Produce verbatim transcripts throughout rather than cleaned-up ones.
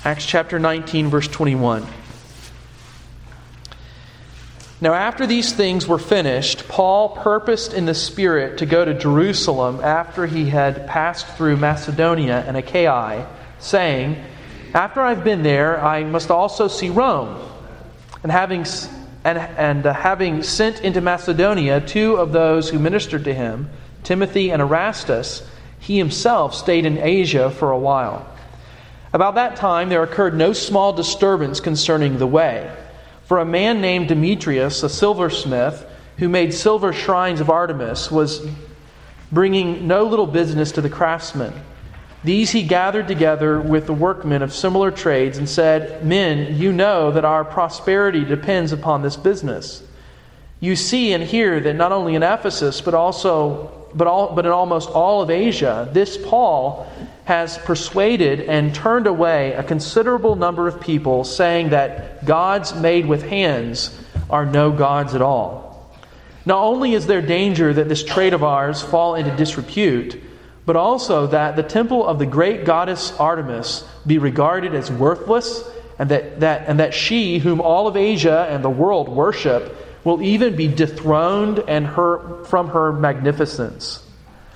Acts chapter nineteen, verse twenty-one. Now after these things were finished, Paul purposed in the Spirit to go to Jerusalem after he had passed through Macedonia and Achaia, saying, After I've been there, I must also see Rome. And having and, and uh, having sent into Macedonia two of those who ministered to him, Timothy and Erastus, he himself stayed in Asia for a while. About that time there occurred no small disturbance concerning the way. For a man named Demetrius, a silversmith, who made silver shrines of Artemis, was bringing no little business to the craftsmen. These he gathered together with the workmen of similar trades and said, Men, you know that our prosperity depends upon this business. You see and hear that not only in Ephesus, but also, but all, but in almost all of Asia, this Paul has persuaded and turned away a considerable number of people, saying that gods made with hands are no gods at all. Not only is there danger that this trade of ours fall into disrepute, but also that the temple of the great goddess Artemis be regarded as worthless, and that, that, and that she, whom all of Asia and the world worship, will even be dethroned and her, from her magnificence.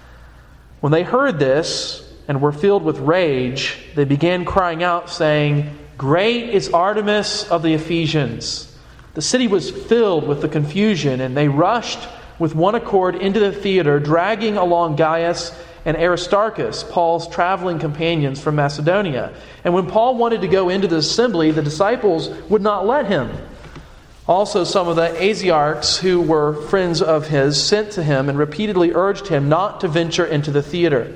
When they heard this, and were filled with rage, they began crying out, saying, Great is Artemis of the Ephesians. The city was filled with the confusion, and they rushed with one accord into the theater, dragging along Gaius and Aristarchus, Paul's traveling companions from Macedonia. And when Paul wanted to go into the assembly, the disciples would not let him. Also, some of the Asiarchs, who were friends of his, sent to him and repeatedly urged him not to venture into the theater.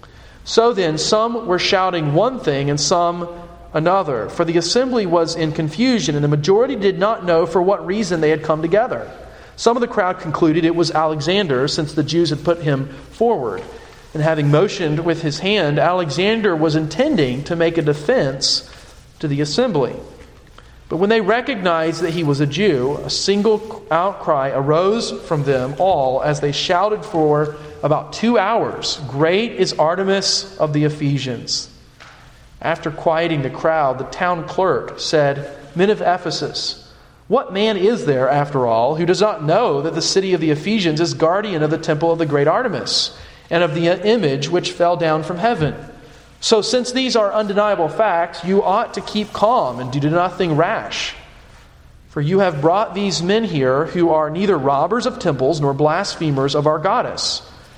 So then, some were shouting one thing and some another, for the assembly was in confusion, and the majority did not know for what reason they had come together. Some of the crowd concluded it was Alexander, since the Jews had put him forward. And having motioned with his hand, Alexander was intending to make a defense to the assembly. But when they recognized that he was a Jew, a single outcry arose from them all as they shouted for about two hours, Great is Artemis of the Ephesians. After quieting the crowd, the town clerk said, Men of Ephesus, what man is there, after all, who does not know that the city of the Ephesians is guardian of the temple of the great Artemis, and of the image which fell down from heaven? So since these are undeniable facts, you ought to keep calm and do nothing rash. For you have brought these men here who are neither robbers of temples nor blasphemers of our goddess.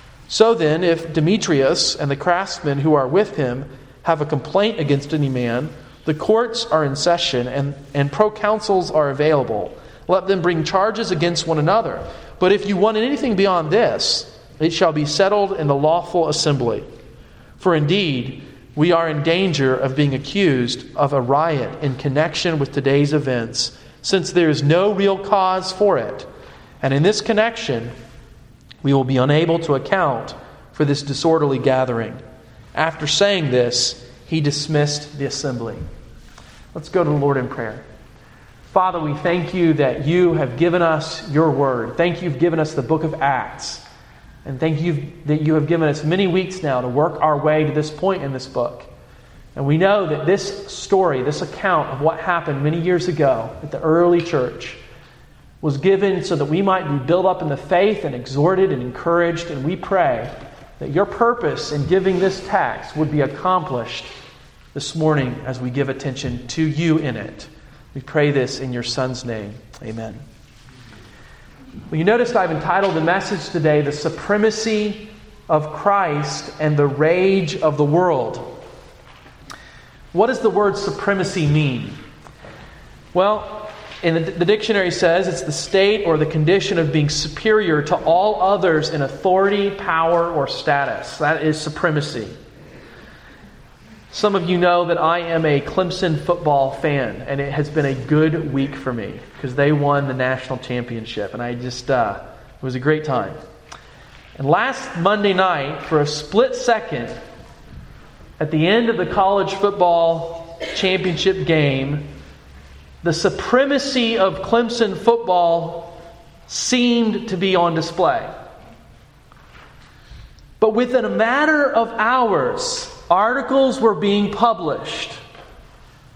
So then, if Demetrius and the craftsmen who are with him have a complaint against any man, the courts are in session and, and proconsuls are available. Let them bring charges against one another. But if you want anything beyond this, it shall be settled in the lawful assembly. For indeed, we are in danger of being accused of a riot in connection with today's events, since there is no real cause for it. And in this connection, we will be unable to account for this disorderly gathering. After saying this, he dismissed the assembly. Let's go to the Lord in prayer. Father, we thank you that you have given us your word. Thank you you've given us the book of Acts. And thank you that you have given us many weeks now to work our way to this point in this book. And we know that this story, this account of what happened many years ago at the early church, was given so that we might be built up in the faith and exhorted and encouraged. And we pray that your purpose in giving this text would be accomplished this morning as we give attention to you in it. We pray this in your Son's name. Amen. Well, you noticed I've entitled the message today, The Supremacy of Christ and the Rage of the World. What does the word supremacy mean? Well, in the, the dictionary says it's the state or the condition of being superior to all others in authority, power, or status. That is supremacy. Some of you know that I am a Clemson football fan, and it has been a good week for me because they won the national championship, and I just, uh, it was a great time. And last Monday night, for a split second, at the end of the college football championship game, the supremacy of Clemson football seemed to be on display. But within a matter of hours, articles were being published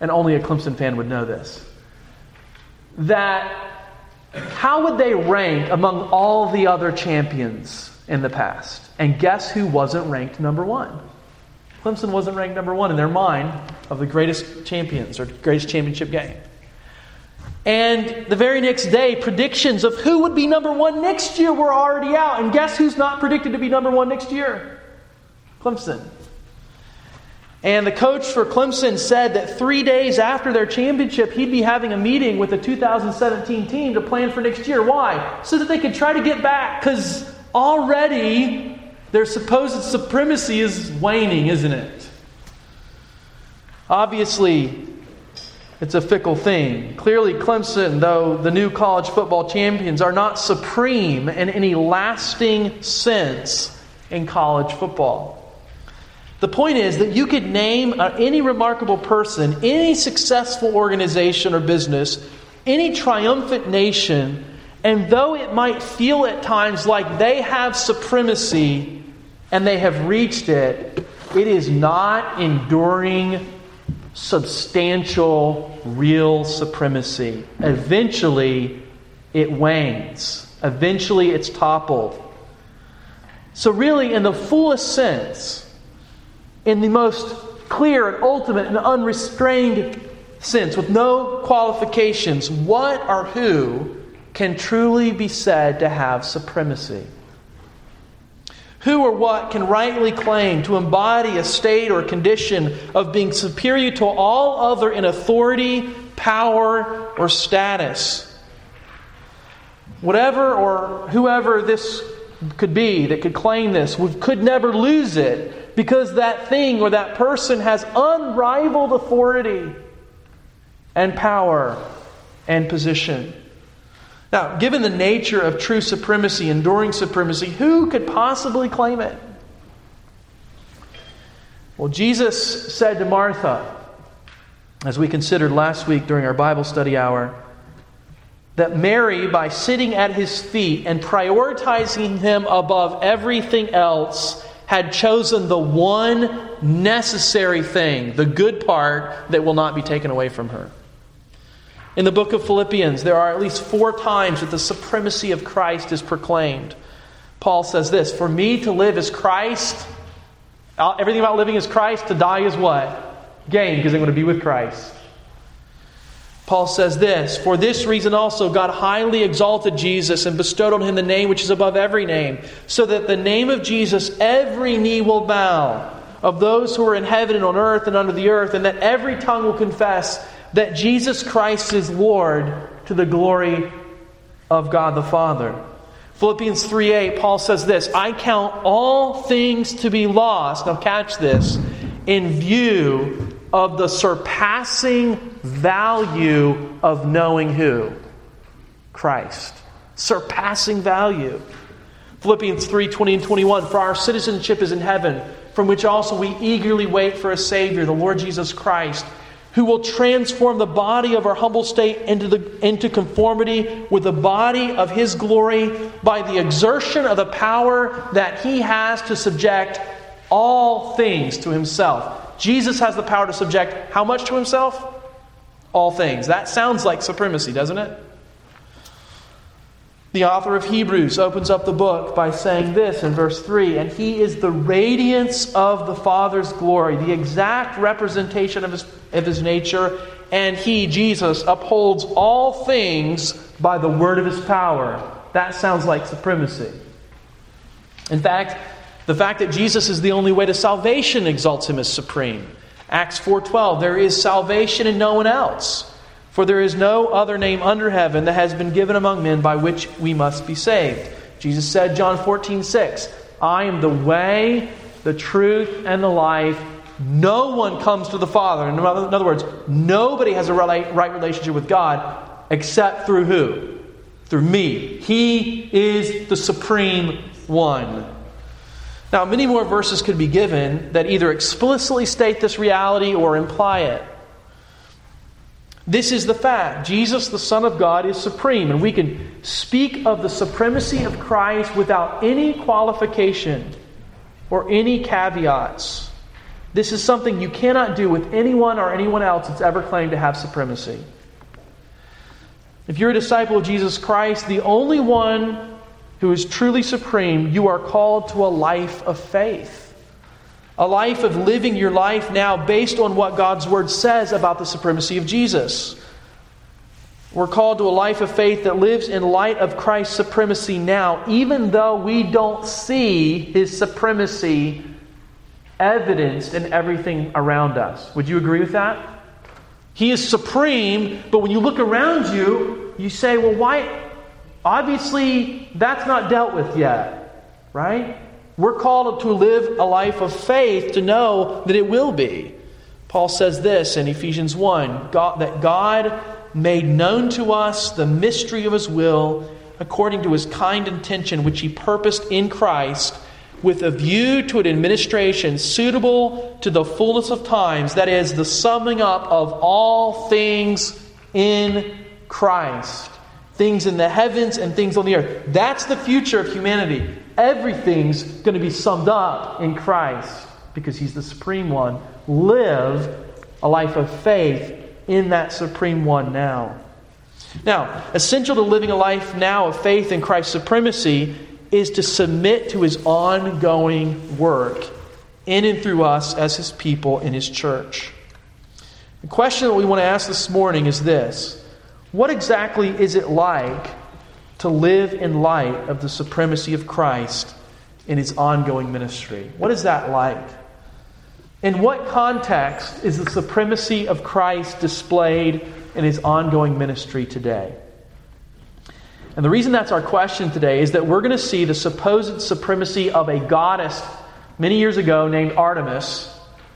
and only a Clemson fan would know this, that how would they rank among all the other champions in the past? And guess who wasn't ranked number one? Clemson wasn't ranked number one in their mind of the greatest champions or greatest championship game. And the very next day, predictions of who would be number one next year were already out. And guess who's not predicted to be number one next year? Clemson. And the coach for Clemson said that three days after their championship, he'd be having a meeting with the two thousand seventeen team to plan for next year. Why? So that they could try to get back, because already their supposed supremacy is waning, isn't it? Obviously, it's a fickle thing. Clearly, Clemson, though the new college football champions, are not supreme in any lasting sense in college football. The point is that you could name any remarkable person, any successful organization or business, any triumphant nation, and though it might feel at times like they have supremacy and they have reached it, it is not enduring, substantial, real supremacy. Eventually, it wanes. Eventually, it's toppled. So really, in the fullest sense, in the most clear and ultimate and unrestrained sense, with no qualifications, what or who can truly be said to have supremacy? Who or what can rightly claim to embody a state or condition of being superior to all other in authority, power, or status? Whatever or whoever this could be that could claim this, we could never lose it, because that thing or that person has unrivaled authority and power and position. Now, given the nature of true supremacy, enduring supremacy, who could possibly claim it? Well, Jesus said to Martha, as we considered last week during our Bible study hour, that Mary, by sitting at His feet and prioritizing Him above everything else, had chosen the one necessary thing, the good part that will not be taken away from her. In the book of Philippians, there are at least four times that the supremacy of Christ is proclaimed. Paul says this, "For me to live is Christ." Everything about living is Christ. To die is what? Gain, because I'm going to be with Christ. Paul says this, "For this reason also God highly exalted Jesus and bestowed on Him the name which is above every name, so that the name of Jesus every knee will bow, of those who are in heaven and on earth and under the earth, and that every tongue will confess that Jesus Christ is Lord, to the glory of God the Father." Philippians three eight, Paul says this, "I count all things to be lost," now catch this, "in view of the surpassing value of knowing who? Christ." Surpassing value. Philippians three twenty and twenty-one, "For our citizenship is in heaven, from which also we eagerly wait for a Savior, the Lord Jesus Christ, who will transform the body of our humble state into the into conformity with the body of His glory by the exertion of the power that He has to subject all things to Himself." Jesus has the power to subject how much to Himself? All things. That sounds like supremacy, doesn't it? The author of Hebrews opens up the book by saying this in verse three, "And He is the radiance of the Father's glory," the exact representation of His, of His nature, and He, Jesus, upholds all things by the word of His power. That sounds like supremacy. In fact, the fact that Jesus is the only way to salvation exalts Him as supreme. Acts four twelve, "There is salvation in no one else, for there is no other name under heaven that has been given among men by which we must be saved." Jesus said, John fourteen six, "I am the way, the truth, and the life. No one comes to the Father." In other words, nobody has a right relationship with God except through who? Through me. He is the supreme one. Now, many more verses could be given that either explicitly state this reality or imply it. This is the fact. Jesus, the Son of God, is supreme. And we can speak of the supremacy of Christ without any qualification or any caveats. This is something you cannot do with anyone or anyone else that's ever claimed to have supremacy. If you're a disciple of Jesus Christ, the only one who is truly supreme, you are called to a life of faith. A life of living your life now based on what God's Word says about the supremacy of Jesus. We're called to a life of faith that lives in light of Christ's supremacy now, even though we don't see His supremacy evidenced in everything around us. Would you agree with that? He is supreme, but when you look around you, you say, well, why? Obviously, that's not dealt with yet, right? We're called to live a life of faith to know that it will be. Paul says this in Ephesians one, God, that God made known to us the mystery of His will according to His kind intention, which He purposed in Christ, with a view to an administration suitable to the fullness of times, that is, the summing up of all things in Christ. Things in the heavens and things on the earth. That's the future of humanity. Everything's going to be summed up in Christ because He's the supreme one. Live a life of faith in that supreme one now. Now, essential to living a life now of faith in Christ's supremacy is to submit to His ongoing work in and through us as His people in His church. The question that we want to ask this morning is this: what exactly is it like to live in light of the supremacy of Christ in His ongoing ministry? What is that like? In what context is the supremacy of Christ displayed in His ongoing ministry today? And the reason that's our question today is that we're going to see the supposed supremacy of a goddess many years ago named Artemis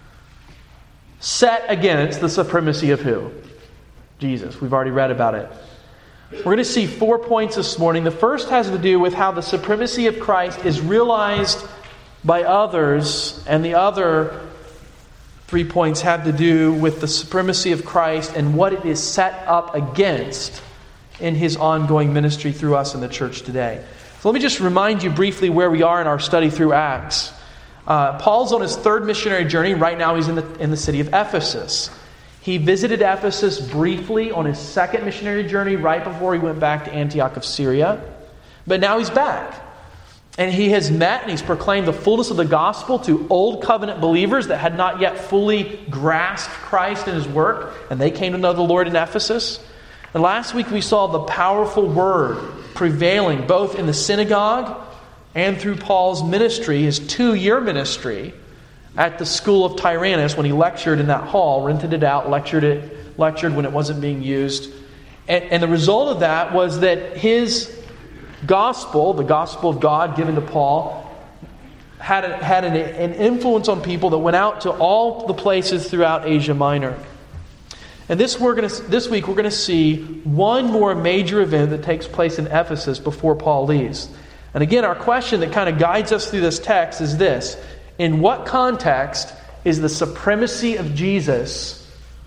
set against the supremacy of who? Jesus. We've already read about it. We're going to see four points this morning. The first has to do with how the supremacy of Christ is realized by others, and the other three points have to do with the supremacy of Christ and what it is set up against in His ongoing ministry through us in the church today. So let me just remind you briefly where we are in our study through Acts. Uh, Paul's on his third missionary journey. Right now he's in the, in the city of Ephesus. He visited Ephesus briefly on his second missionary journey right before he went back to Antioch of Syria. But now he's back. And he has met and he's proclaimed the fullness of the gospel to old covenant believers that had not yet fully grasped Christ and His work. And they came to know the Lord in Ephesus. And last week we saw the powerful word prevailing both in the synagogue and through Paul's ministry, his two-year ministry, at the school of Tyrannus when he lectured in that hall, rented it out, lectured it, lectured when it wasn't being used. And, and the result of that was that his gospel, the gospel of God given to Paul, had, a, had an, an influence on people that went out to all the places throughout Asia Minor. And this we're going to this week we're going to see one more major event that takes place in Ephesus before Paul leaves. And again, our question that kind of guides us through this text is this: in what context is the supremacy of Jesus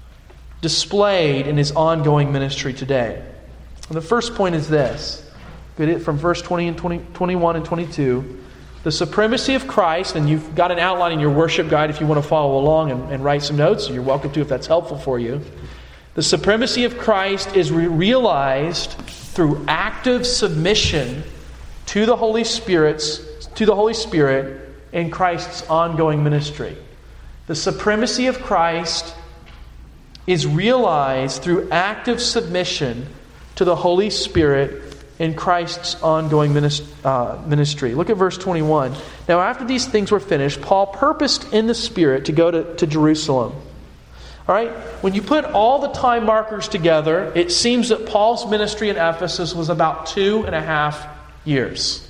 displayed in His ongoing ministry today? And the first point is this. Get it from verse twenty and twenty, twenty-one and twenty-two. The supremacy of Christ, and you've got an outline in your worship guide if you want to follow along and, and write some notes. You're welcome to if that's helpful for you. The supremacy of Christ is re- realized through active submission to the Holy Spirit's to the Holy Spirit in Christ's ongoing ministry. The supremacy of Christ is realized through active submission to the Holy Spirit in Christ's ongoing ministry. Look at verse twenty-one. Now after these things were finished, Paul purposed in the Spirit to go to, to Jerusalem. All right? When you put all the time markers together, it seems that Paul's ministry in Ephesus was about two and a half years.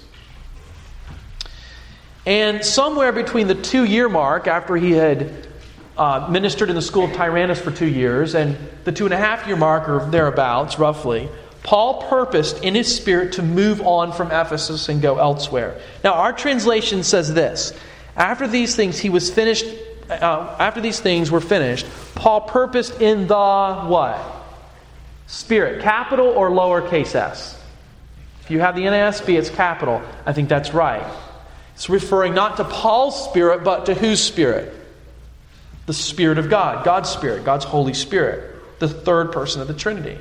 And somewhere between the two-year mark, after he had uh, ministered in the school of Tyrannus for two years, and the two-and-a-half-year mark, or thereabouts, roughly, Paul purposed in his spirit to move on from Ephesus and go elsewhere. Now, our translation says this: after these things he was finished. Uh, after these things were finished, Paul purposed in the what? Spirit. Capital or lowercase s? If you have the N A S B, it's capital. I think that's right. It's referring not to Paul's spirit, but to whose spirit? the Spirit of God, God's Spirit, God's Holy Spirit, the third person of the Trinity.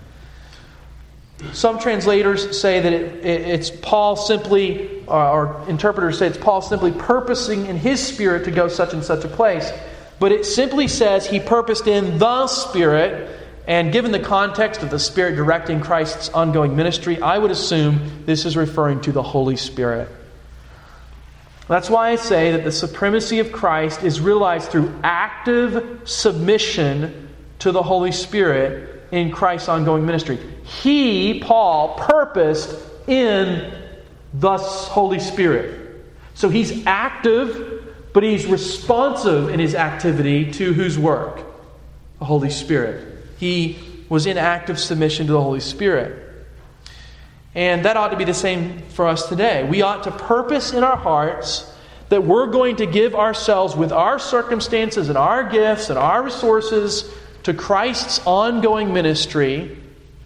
Some translators say that it, it, it's Paul simply, or, or interpreters say it's Paul simply purposing in his Spirit to go such and such a place. But it simply says he purposed in the Spirit, and given the context of the Spirit directing Christ's ongoing ministry, I would assume this is referring to the Holy Spirit. That's why I say that the supremacy of Christ is realized through active submission to the Holy Spirit in Christ's ongoing ministry. He, Paul, purposed in the Holy Spirit. So he's active, but he's responsive in his activity to whose work? The Holy Spirit. He was in active submission to the Holy Spirit. And that ought to be the same for us today. We ought to purpose in our hearts that we're going to give ourselves with our circumstances and our gifts and our resources to Christ's ongoing ministry,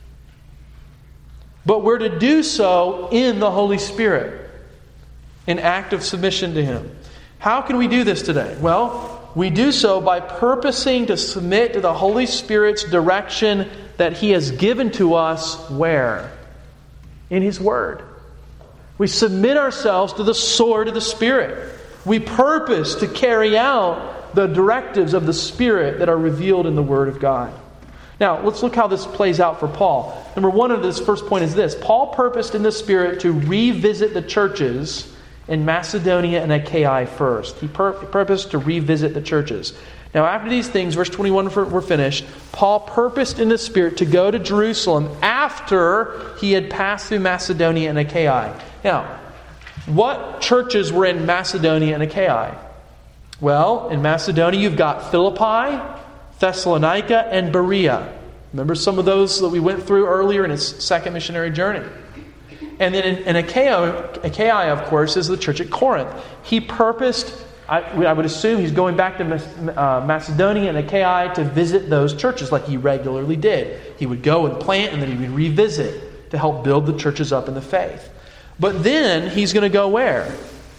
but we're to do so in the Holy Spirit, in active submission to Him. How can we do this today? Well, we do so by purposing to submit to the Holy Spirit's direction that He has given to us where? In His Word. We submit ourselves to the sword of the Spirit. We purpose to carry out the directives of the Spirit that are revealed in the Word of God. Now, let's look how this plays out for Paul. Number one of this first point is this. Paul purposed in the Spirit to revisit the churches in Macedonia and Achaia first. He pur- purposed to revisit the churches. Now, after these things, verse twenty-one were finished, Paul purposed in the Spirit to go to Jerusalem after he had passed through Macedonia and Achaia. Now, what churches were in Macedonia and Achaia? Well, in Macedonia you've got Philippi, Thessalonica, and Berea. Remember some of those that we went through earlier in his second missionary journey. And then in, in Achaia, Achaia, of course, is the church at Corinth. He purposed, I, I would assume he's going back to uh, Macedonia and Achaia to visit those churches like he regularly did. He would go and plant and then he would revisit to help build the churches up in the faith. But then he's going to go where?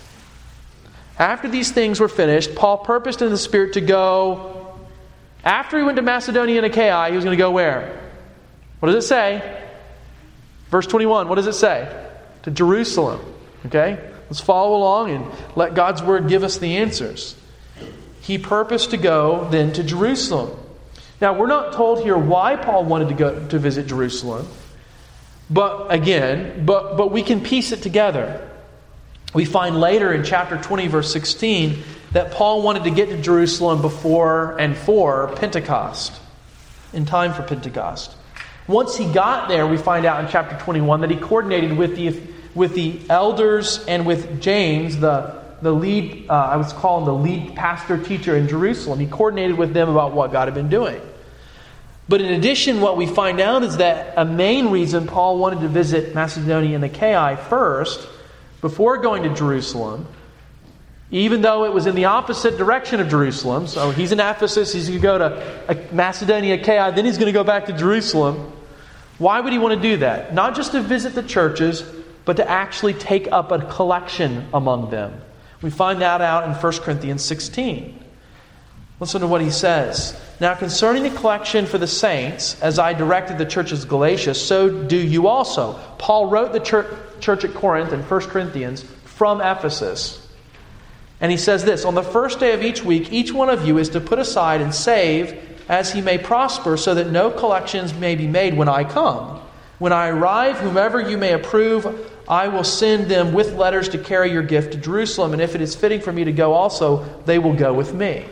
After these things were finished, Paul purposed in the Spirit to go, after he went to Macedonia and Achaia, he was going to go where? What does it say? Verse twenty-one, what does it say? To Jerusalem. Okay? Let's follow along and let God's Word give us the answers. He purposed to go then to Jerusalem. Now, we're not told here why Paul wanted to go to visit Jerusalem. But again, but, but we can piece it together. We find later in chapter twenty, verse sixteen, that Paul wanted to get to Jerusalem before and for Pentecost, in time for Pentecost. Once he got there, we find out in chapter twenty-one that he coordinated with the with the elders and with James, the the lead, uh, I was calling the lead pastor teacher in Jerusalem. He coordinated with them about what God had been doing. But in addition, what we find out is that a main reason Paul wanted to visit Macedonia and Achaia first, before going to Jerusalem, even though it was in the opposite direction of Jerusalem. So he's in Ephesus, he's going to go to Macedonia, Achaia, then he's going to go back to Jerusalem. Why would he want to do that? Not just to visit the churches, but to actually take up a collection among them. We find that out in First Corinthians sixteen. Listen to what he says. Now concerning the collection for the saints, as I directed the churches of Galatia, so do you also. Paul wrote the church, church at Corinth in First Corinthians from Ephesus. And he says this, on the first day of each week, each one of you is to put aside and save as he may prosper, so that no collections may be made when I come. When I arrive, whomever you may approve, I will send them with letters to carry your gift to Jerusalem. And if it is fitting for me to go also, they will go with me.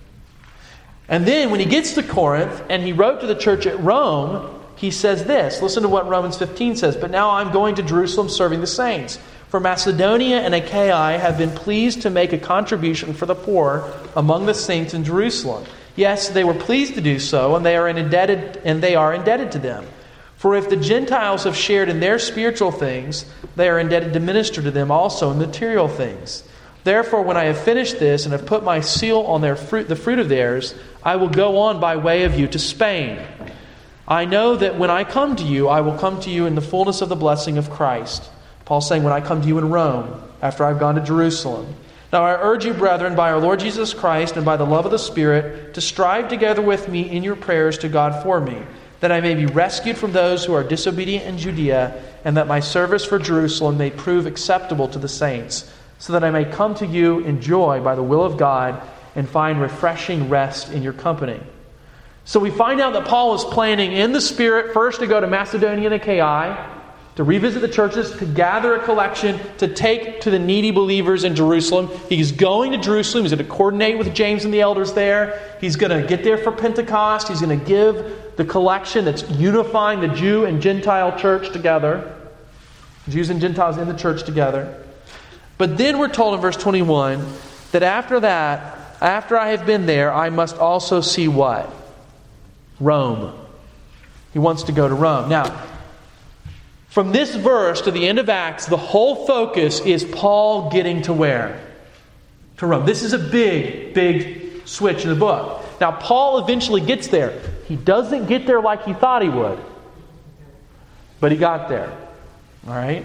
And then when he gets to Corinth, and he wrote to the church at Rome, he says this. Listen to what Romans fifteen says. But now I'm going to Jerusalem serving the saints. For Macedonia and Achaia have been pleased to make a contribution for the poor among the saints in Jerusalem. Yes, they were pleased to do so, and they are indebted, and they are indebted to them. For if the Gentiles have shared in their spiritual things, they are indebted to minister to them also in material things. Therefore, when I have finished this and have put my seal on their fruit, the fruit of theirs, I will go on by way of you to Spain. I know that when I come to you, I will come to you in the fullness of the blessing of Christ. Paul's saying, when I come to you in Rome, after I've gone to Jerusalem. Now I urge you, brethren, by our Lord Jesus Christ and by the love of the Spirit, to strive together with me in your prayers to God for me, that I may be rescued from those who are disobedient in Judea, and that my service for Jerusalem may prove acceptable to the saints, so that I may come to you in joy by the will of God and find refreshing rest in your company. So we find out that Paul was planning in the Spirit first to go to Macedonia and Achaia, to revisit the churches, to gather a collection, to take to the needy believers in Jerusalem. He's going to Jerusalem. He's going to coordinate with James and the elders there. He's going to get there for Pentecost. He's going to give the collection that's unifying the Jew and Gentile church together. Jews and Gentiles in the church together. But then we're told in verse twenty-one that after that, after I have been there, I must also see what? Rome. He wants to go to Rome. Now, from this verse to the end of Acts, the whole focus is Paul getting to where? To Rome. This is a big, big switch in the book. Now, Paul eventually gets there. He doesn't get there like he thought he would. But he got there. All right?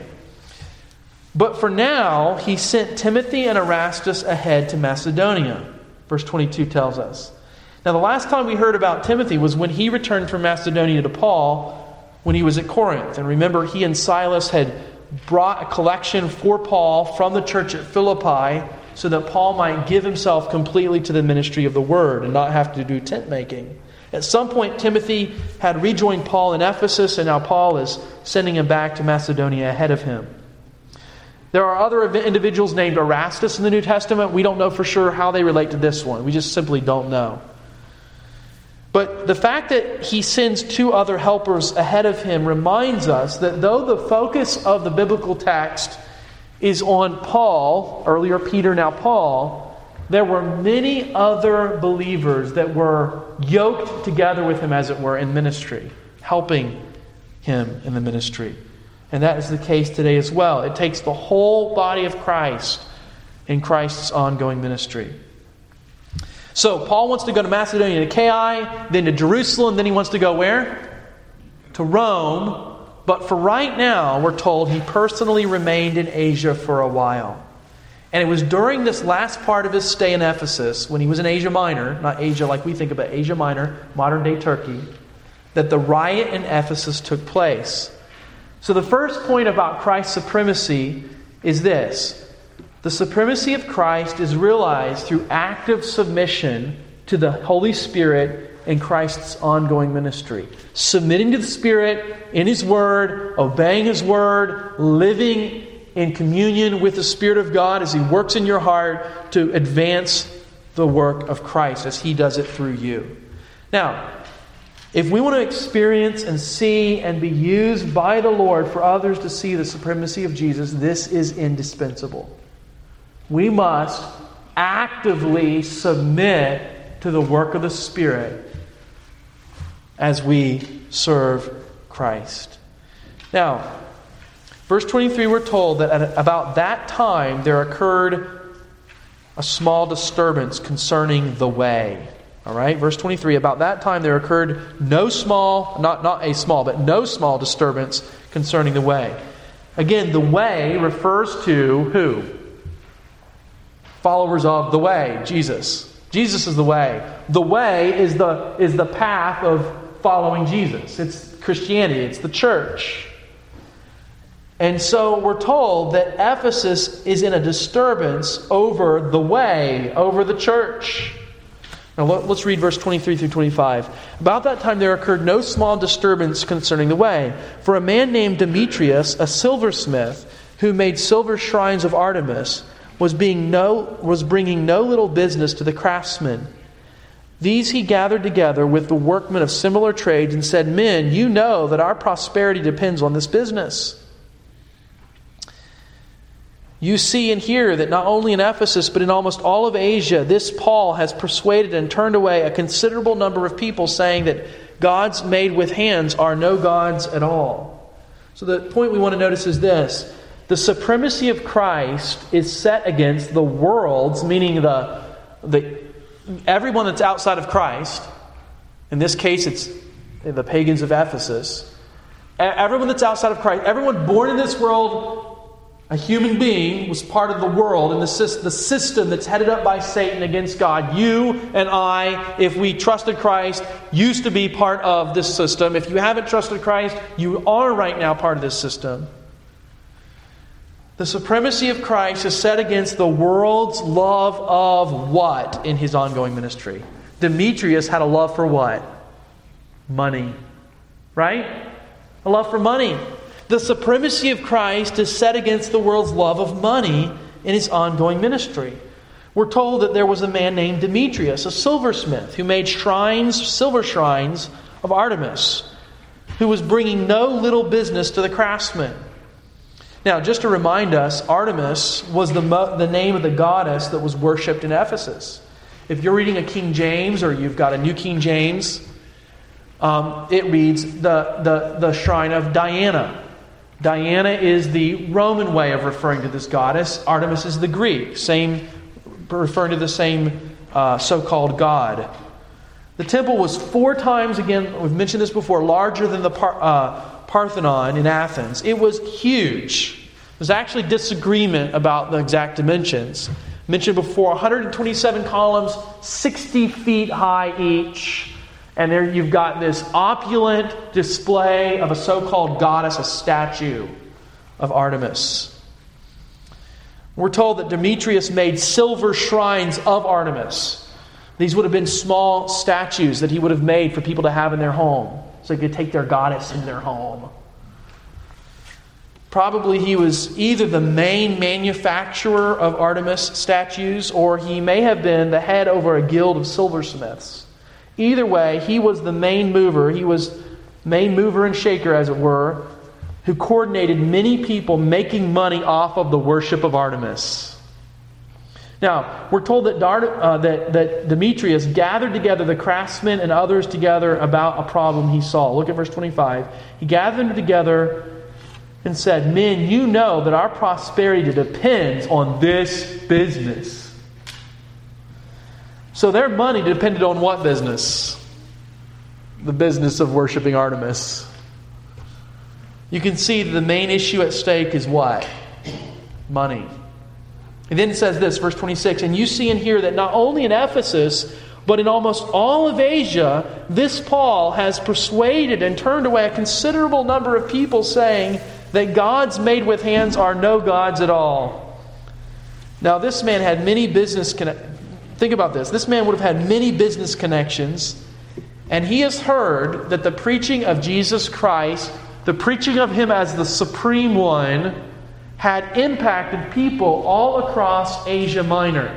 But for now, he sent Timothy and Erastus ahead to Macedonia. Verse twenty-two tells us. Now, the last time we heard about Timothy was when he returned from Macedonia to Paul when he was at Corinth. And remember, he and Silas had brought a collection for Paul from the church at Philippi so that Paul might give himself completely to the ministry of the Word and not have to do tent making. At some point, Timothy had rejoined Paul in Ephesus, and now Paul is sending him back to Macedonia ahead of him. There are other individuals named Erastus in the New Testament. We don't know for sure how they relate to this one. We just simply don't know. But the fact that he sends two other helpers ahead of him reminds us that though the focus of the biblical text is on Paul, earlier Peter, now Paul, there were many other believers that were yoked together with him, as it were, in ministry, helping him in the ministry. And that is the case today as well. It takes the whole body of Christ in Christ's ongoing ministry. So, Paul wants to go to Macedonia and Achaia, then to Jerusalem, then he wants to go where? To Rome. But for right now, we're told he personally remained in Asia for a while. And it was during this last part of his stay in Ephesus, when he was in Asia Minor, not Asia like we think about Asia Minor, modern-day Turkey, that the riot in Ephesus took place. So the first point about Christ's supremacy is this. The supremacy of Christ is realized through active submission to the Holy Spirit in Christ's ongoing ministry. Submitting to the Spirit in His Word, obeying His Word, living in communion with the Spirit of God as He works in your heart to advance the work of Christ as He does it through you. Now, if we want to experience and see and be used by the Lord for others to see the supremacy of Jesus, this is indispensable. We must actively submit to the work of the Spirit as we serve Christ. Now, verse twenty-three, we're told that at about that time there occurred a small disturbance concerning the way. All right, verse twenty-three, about that time there occurred no small, not, not a small, but no small disturbance concerning the way. Again, the way refers to who? Followers of the way, Jesus. Jesus is the way. The way is the, is the path of following Jesus. It's Christianity. It's the church. And so we're told that Ephesus is in a disturbance over the way, over the church. Now let's read verse twenty-three through twenty-five. About that time there occurred no small disturbance concerning the way. For a man named Demetrius, a silversmith, who made silver shrines of Artemis, was being no was bringing no little business to the craftsmen. These he gathered together with the workmen of similar trades and said, "Men, you know that our prosperity depends on this business. You see and hear that not only in Ephesus, but in almost all of Asia, this Paul has persuaded and turned away a considerable number of people, saying that gods made with hands are no gods at all." So the point we want to notice is this. The supremacy of Christ is set against the world's, meaning the, the everyone that's outside of Christ. In this case, it's the pagans of Ephesus. Everyone that's outside of Christ, everyone born in this world a human being, was part of the world and the, the system that's headed up by Satan against God. You and I, if we trusted Christ, used to be part of this system. If you haven't trusted Christ, you are right now part of this system. The supremacy of Christ is set against the world's love of what in his ongoing ministry? Demetrius had a love for what? Money. Right? A love for money. The supremacy of Christ is set against the world's love of money in his ongoing ministry. We're told that there was a man named Demetrius, a silversmith, who made shrines, silver shrines of Artemis, who was bringing no little business to the craftsmen. Now, just to remind us, Artemis was the, mo- the name of the goddess that was worshipped in Ephesus. If you're reading a King James or you've got a New King James, um, it reads the, the, the shrine of Diana. Diana is the Roman way of referring to this goddess. Artemis is the Greek, same referring to the same uh, so-called god. The temple was four times, again, we've mentioned this before, larger than the Par- uh, Parthenon in Athens. It was huge. There's actually disagreement about the exact dimensions. Mentioned before, one hundred twenty-seven columns, sixty feet high each. And there you've got this opulent display of a so-called goddess, a statue of Artemis. We're told that Demetrius made silver shrines of Artemis. These would have been small statues that he would have made for people to have in their home, so they could take their goddess in their home. Probably he was either the main manufacturer of Artemis statues, or he may have been the head over a guild of silversmiths. Either way, he was the main mover. He was main mover and shaker, as it were, who coordinated many people making money off of the worship of Artemis. Now, we're told that, Dart, uh, that, that Demetrius gathered together the craftsmen and others together about a problem he saw. Look at verse twenty-five. He gathered them together and said, "Men, you know that our prosperity depends on this business." So their money depended on what business? The business of worshiping Artemis. You can see that the main issue at stake is what? Money. And then it says this, verse twenty-six, "And you see and hear that not only in Ephesus, but in almost all of Asia, this Paul has persuaded and turned away a considerable number of people, saying that gods made with hands are no gods at all." Now this man had many business connections. Think about this. This man would have had many business connections, and he has heard that the preaching of Jesus Christ, the preaching of Him as the Supreme One, had impacted people all across Asia Minor.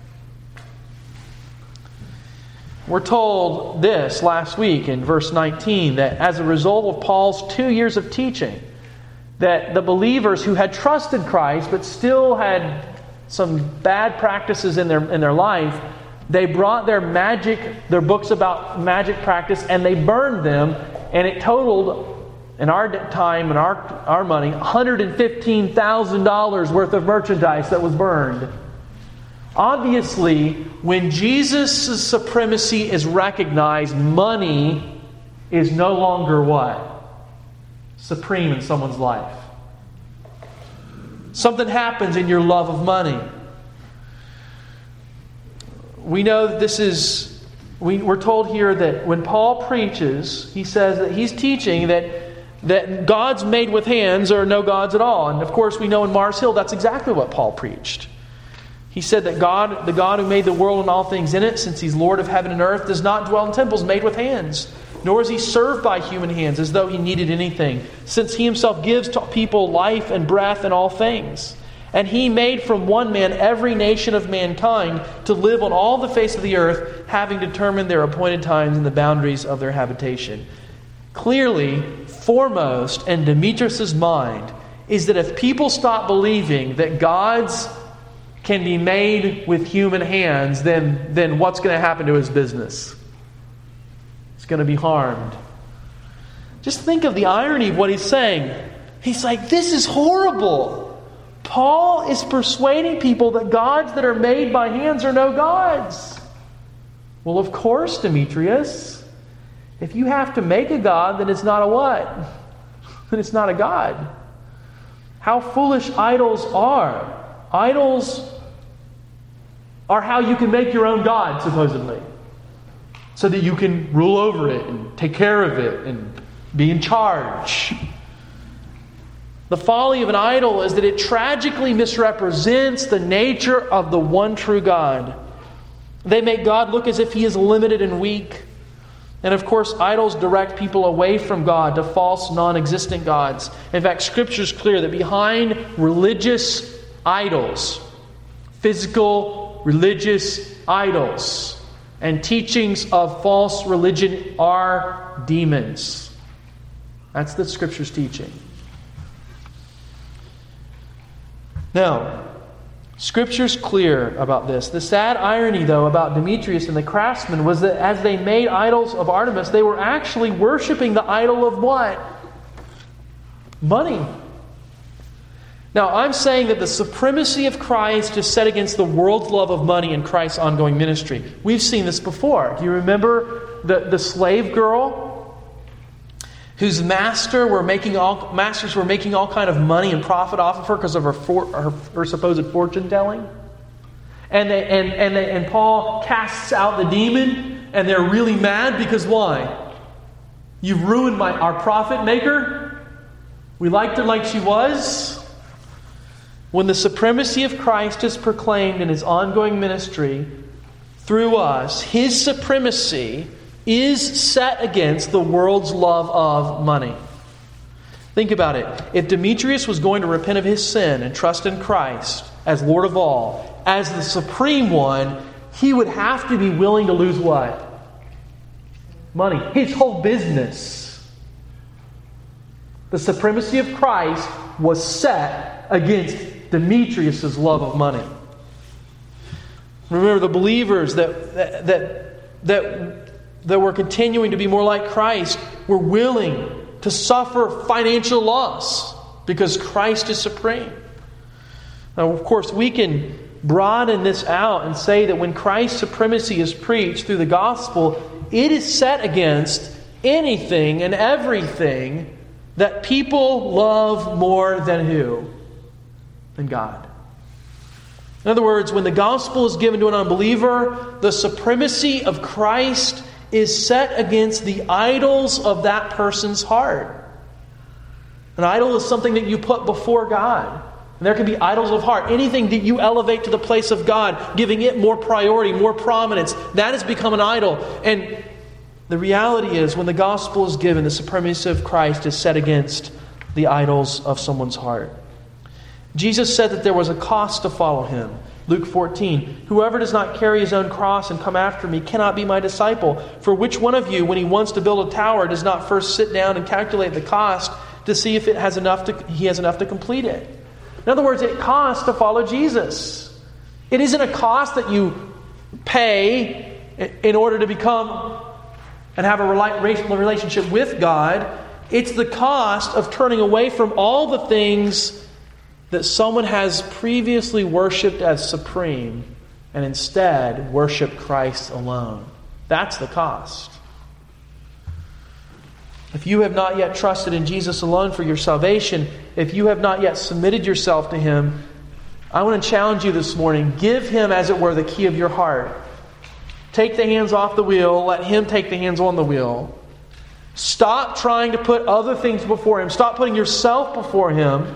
We're told this last week in verse nineteen, that as a result of Paul's two years of teaching, that the believers who had trusted Christ but still had some bad practices in their in their life, they brought their magic, their books about magic practice, and they burned them, and it totaled, in our time and our our money, one hundred fifteen thousand dollars worth of merchandise that was burned. Obviously, when Jesus' supremacy is recognized, money is no longer what? Supreme in someone's life. Something happens in your love of money. We know that this is, we, we're told here that when Paul preaches, he says that he's teaching that, that gods made with hands are no gods at all. And of course we know in Mars Hill that's exactly what Paul preached. He said that God, the God who made the world and all things in it, since He's Lord of heaven and earth, does not dwell in temples made with hands, nor is He served by human hands as though He needed anything, since He Himself gives to people life and breath and all things. And He made from one man every nation of mankind to live on all the face of the earth, having determined their appointed times and the boundaries of their habitation. Clearly, foremost in Demetrius' mind is that if people stop believing that gods can be made with human hands, then, then what's going to happen to his business? It's going to be harmed. Just think of the irony of what he's saying. He's like, this is horrible. Paul is persuading people that gods that are made by hands are no gods. Well, of course, Demetrius. If you have to make a god, then it's not a what? Then it's not a god. how foolish idols are. Idols are how you can make your own God, supposedly, so that you can rule over it and take care of it and be in charge. The folly of an idol is that it tragically misrepresents the nature of the one true God. They make God look as if He is limited and weak. And of course, idols direct people away from God to false, non-existent gods. In fact, Scripture is clear that behind religious idols, physical religious idols, and teachings of false religion are demons. That's the Scripture's teaching. Now, Scripture's clear about this. The sad irony, though, about Demetrius and the craftsmen was that as they made idols of Artemis, they were actually worshiping the idol of what? Money. Now, I'm saying that the supremacy of Christ is set against the world's love of money in Christ's ongoing ministry. We've seen this before. Do you remember the, the slave girl whose master were making all masters were making all kind of money and profit off of her because of her, for, her, her supposed fortune telling? And they and and they, and Paul casts out the demon, and they're really mad because why? You've ruined my our profit maker. We liked her like she was. When the supremacy of Christ is proclaimed in His ongoing ministry through us, His supremacy is set against the world's love of money. Think about it. If Demetrius was going to repent of his sin and trust in Christ as Lord of all, as the supreme one, he would have to be willing to lose what? Money. His whole business. The supremacy of Christ was set against Demetrius' love of money. Remember, the believers that that that that, that were continuing to be more like Christ were willing to suffer financial loss because Christ is supreme. Now, of course, we can broaden this out and say that when Christ's supremacy is preached through the gospel, it is set against anything and everything that people love more than who? Than God. In other words, when the gospel is given to an unbeliever, the supremacy of Christ is set against the idols of that person's heart. An idol is something that you put before God. And there can be idols of heart. Anything that you elevate to the place of God, giving it more priority, more prominence, that has become an idol. And the reality is, when the gospel is given, the supremacy of Christ is set against the idols of someone's heart. Jesus said that there was a cost to follow Him. Luke fourteen, "Whoever does not carry his own cross and come after me cannot be my disciple. For which one of you, when he wants to build a tower, does not first sit down and calculate the cost to see if it has enough to, he has enough to complete it?" In other words, it costs to follow Jesus. It isn't a cost that you pay in order to become and have a relationship with God. It's the cost of turning away from all the things that someone has previously worshipped as supreme and instead worship Christ alone. That's the cost. If you have not yet trusted in Jesus alone for your salvation, if you have not yet submitted yourself to Him, I want to challenge you this morning. Give Him, as it were, the key of your heart. Take the hands off the wheel. Let Him take the hands on the wheel. Stop trying to put other things before Him. Stop putting yourself before Him.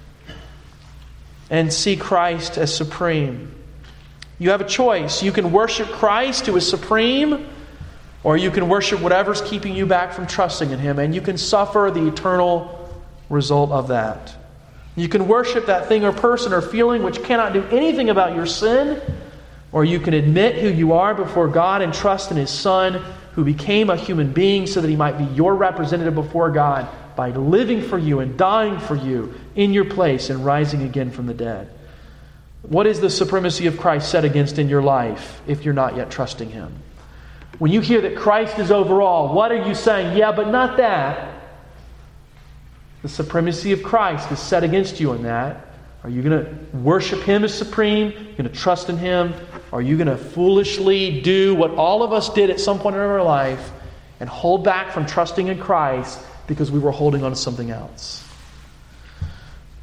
And see Christ as supreme. You have a choice. You can worship Christ, who is supreme, or you can worship whatever's keeping you back from trusting in Him, and you can suffer the eternal result of that. You can worship that thing or person or feeling which cannot do anything about your sin, or you can admit who you are before God and trust in His Son, who became a human being so that He might be your representative before God by living for you and dying for you in your place and rising again from the dead. What is the supremacy of Christ set against in your life if you're not yet trusting Him? When you hear that Christ is over all, what are you saying? Yeah, but not that. The supremacy of Christ is set against you in that. Are you going to worship Him as supreme? Are you going to trust in Him? Or are you going to foolishly do what all of us did at some point in our life and hold back from trusting in Christ because we were holding on to something else?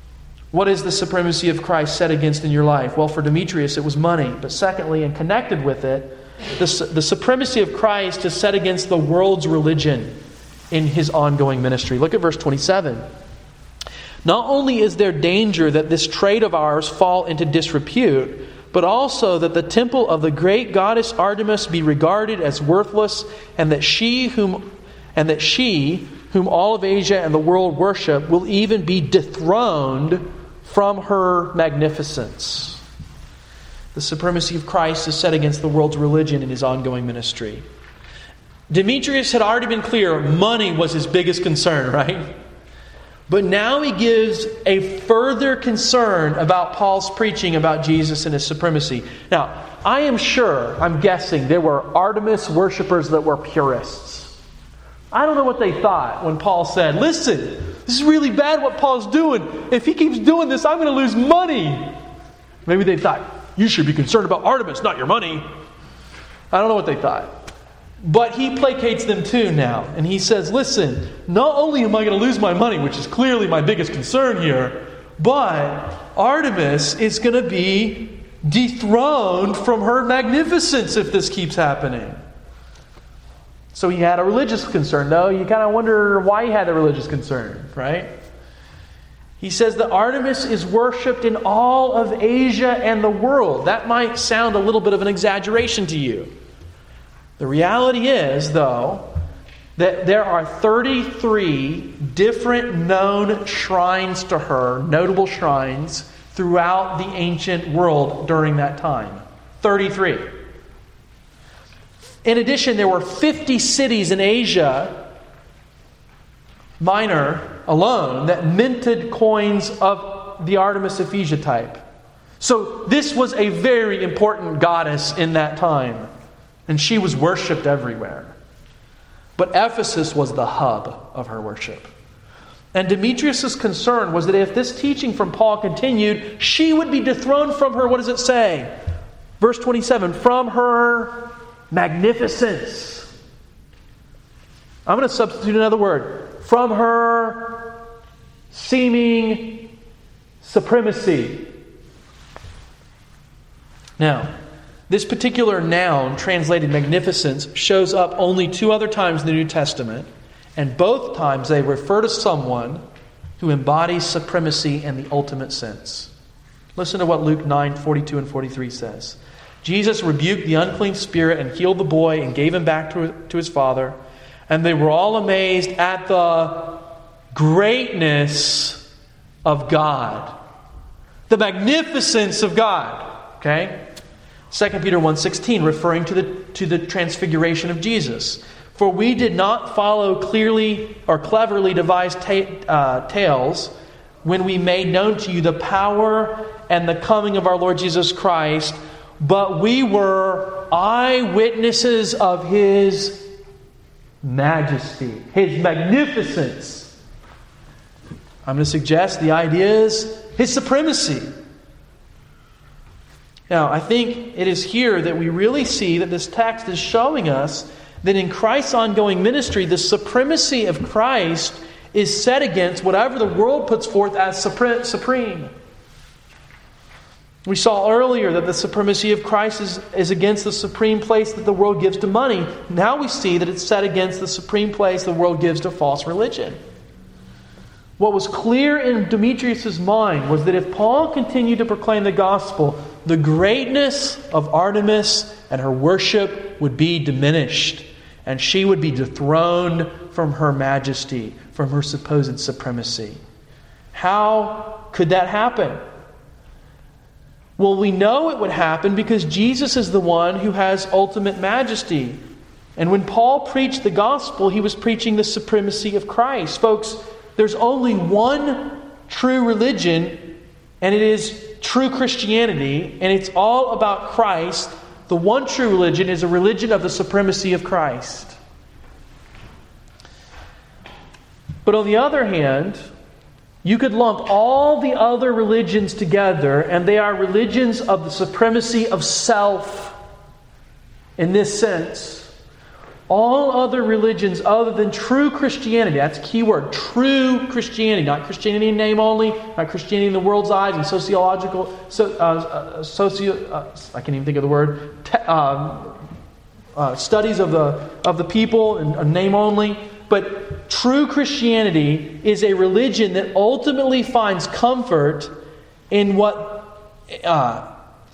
What is the supremacy of Christ set against in your life? Well, for Demetrius, it was money. But secondly, and connected with it, the, the supremacy of Christ is set against the world's religion in his ongoing ministry. Look at verse twenty-seven. Not only is there danger that this trade of ours fall into disrepute, but also that the temple of the great goddess Artemis be regarded as worthless, and that she whom and that she whom all of Asia and the world worship will even be dethroned from her magnificence. The supremacy of Christ is set against the world's religion in his ongoing ministry. Demetrius had already been clear, money was his biggest concern, right? But now he gives a further concern about Paul's preaching about Jesus and his supremacy. Now, I am sure, I'm guessing, there were Artemis worshipers that were purists. I don't know what they thought when Paul said, listen, this is really bad what Paul's doing. If he keeps doing this, I'm going to lose money. Maybe they thought, you should be concerned about Artemis, not your money. I don't know what they thought. But he placates them too now. And he says, listen, not only am I going to lose my money, which is clearly my biggest concern here, but Artemis is going to be dethroned from her magnificence if this keeps happening. So he had a religious concern. Though you kind of wonder why he had a religious concern, right? He says that Artemis is worshipped in all of Asia and the world. That might sound a little bit of an exaggeration to you. The reality is, though, that there are thirty-three different known shrines to her, notable shrines, throughout the ancient world during that time. thirty-three. In addition, there were fifty cities in Asia Minor alone that minted coins of the Artemis Ephesia type. So this was a very important goddess in that time. And she was worshipped everywhere. But Ephesus was the hub of her worship. And Demetrius' concern was that if this teaching from Paul continued, she would be dethroned from her, what does it say? Verse twenty-seven, from her magnificence. I'm going to substitute another word. From her seeming supremacy. Now, this particular noun, translated magnificence, shows up only two other times in the New Testament, and both times they refer to someone who embodies supremacy in the ultimate sense. Listen to what Luke nine, forty-two and forty-three says. Jesus rebuked the unclean spirit and healed the boy and gave him back to, to his father, and they were all amazed at the greatness of God. The magnificence of God. Okay? Second Peter one sixteen, referring to the to the transfiguration of Jesus. For we did not follow clearly or cleverly devised ta- uh, tales when we made known to you the power and the coming of our Lord Jesus Christ, but we were eyewitnesses of His majesty, His magnificence. I'm going to suggest the idea is His supremacy. Now, I think it is here that we really see that this text is showing us that in Christ's ongoing ministry, the supremacy of Christ is set against whatever the world puts forth as supreme. We saw earlier that the supremacy of Christ is, is against the supreme place that the world gives to money. Now we see that it's set against the supreme place the world gives to false religion. What was clear in Demetrius' mind was that if Paul continued to proclaim the gospel, the greatness of Artemis and her worship would be diminished, and she would be dethroned from her majesty, from her supposed supremacy. How could that happen? Well, we know it would happen because Jesus is the one who has ultimate majesty. And when Paul preached the gospel, he was preaching the supremacy of Christ. Folks, there's only one true religion, and it is true Christianity, and it's all about Christ. The one true religion is a religion of the supremacy of Christ. But on the other hand, you could lump all the other religions together, and they are religions of the supremacy of self in this sense. All other religions other than true Christianity, that's a key word, true Christianity, not Christianity in name only, not Christianity in the world's eyes and sociological, so, uh, uh, socio, uh, I can't even think of the word, te- um, uh, studies of the of the people in, in name only. But true Christianity is a religion that ultimately finds comfort in what... Uh,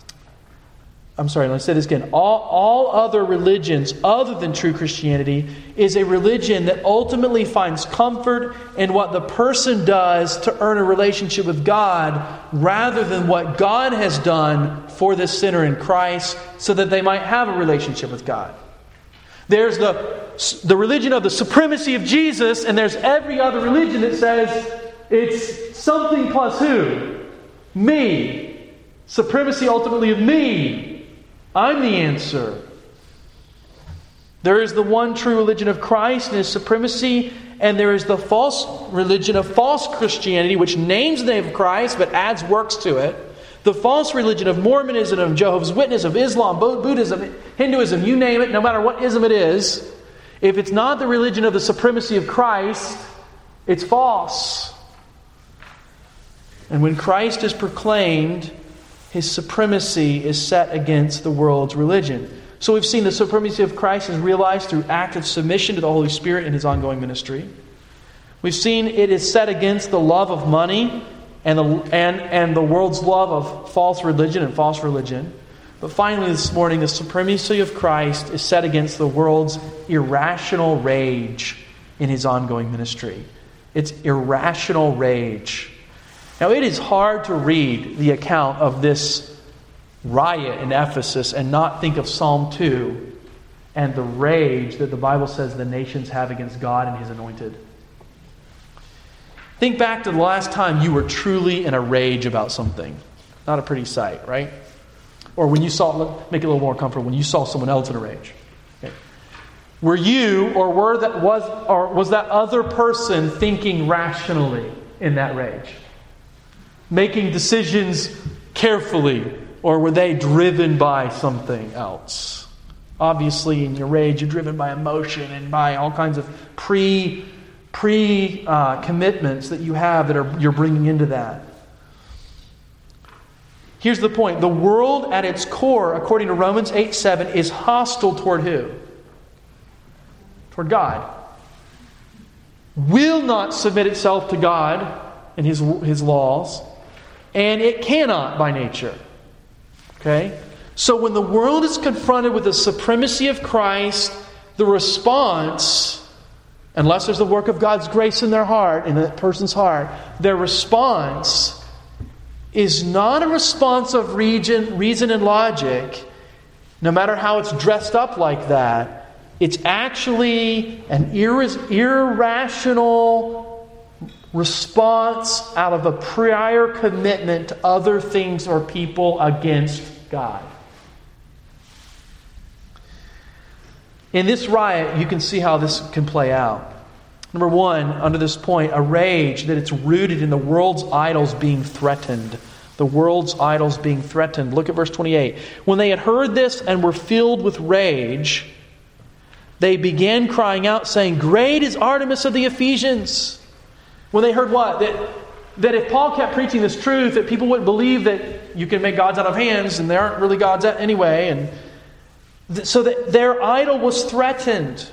I'm sorry, let's say this again. All, all other religions other than true Christianity is a religion that ultimately finds comfort in what the person does to earn a relationship with God rather than what God has done for the sinner in Christ so that they might have a relationship with God. There's the, the religion of the supremacy of Jesus, and there's every other religion that says it's something plus who? Me. Supremacy ultimately of me. I'm the answer. There is the one true religion of Christ and His supremacy, and there is the false religion of false Christianity, which names the name of Christ but adds works to it. The false religion of Mormonism, of Jehovah's Witness, of Islam, Buddhism, Hinduism, you name it, no matter what ism it is, if it's not the religion of the supremacy of Christ, it's false. And when Christ is proclaimed, His supremacy is set against the world's religion. So we've seen the supremacy of Christ is realized through active submission to the Holy Spirit in His ongoing ministry. We've seen it is set against the love of money and the, and, and the world's love of false religion and false religion. But finally this morning, the supremacy of Christ is set against the world's irrational rage in His ongoing ministry. It's irrational rage. Now, it is hard to read the account of this riot in Ephesus and not think of Psalm two and the rage that the Bible says the nations have against God and His anointed. Think back to the last time you were truly in a rage about something. Not a pretty sight, right? Or when you saw, make it a little more comfortable, when you saw someone else in a rage. Okay. Were you or were that was or was that other person thinking rationally in that rage? Making decisions carefully, or were they driven by something else? Obviously, in your rage, you're driven by emotion and by all kinds of pre pre uh, commitments that you have that are you're bringing into that. Here's the point: the world, at its core, according to Romans eight seven, is hostile toward who? Toward God. Will not submit itself to God and His His laws. And it cannot by nature. Okay? So when the world is confronted with the supremacy of Christ, the response, unless there's the work of God's grace in their heart, in that person's heart, their response is not a response of reason, reason and logic, no matter how it's dressed up like that. It's actually an ir- irrational response out of a prior commitment to other things or people against God. In this riot, you can see how this can play out. Number one, under this point, a rage that it's rooted in the world's idols being threatened. The world's idols being threatened. Look at verse twenty-eight. When they had heard this and were filled with rage, they began crying out, saying, "Great is Artemis of the Ephesians." When they heard what? That, that if Paul kept preaching this truth, that people wouldn't believe that you can make gods out of hands, and they aren't really gods anyway. And th- so that their idol was threatened.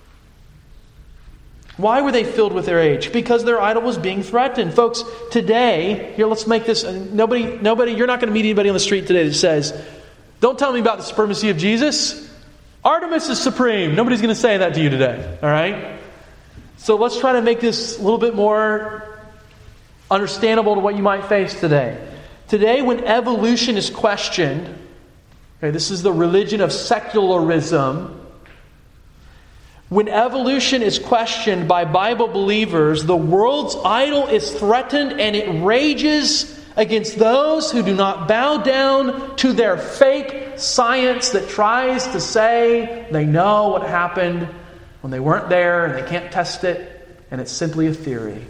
Why were they filled with their rage? Because their idol was being threatened. Folks, today, here, let's make this, nobody, nobody, you're not going to meet anybody on the street today that says, "Don't tell me about the supremacy of Jesus. Artemis is supreme." Nobody's going to say that to you today. All right? So let's try to make this a little bit more understandable to what you might face today. Today, when evolution is questioned, okay, this is the religion of secularism. When evolution is questioned by Bible believers, the world's idol is threatened and it rages against those who do not bow down to their fake science that tries to say they know what happened when they weren't there and they can't test it, and it's simply a theory.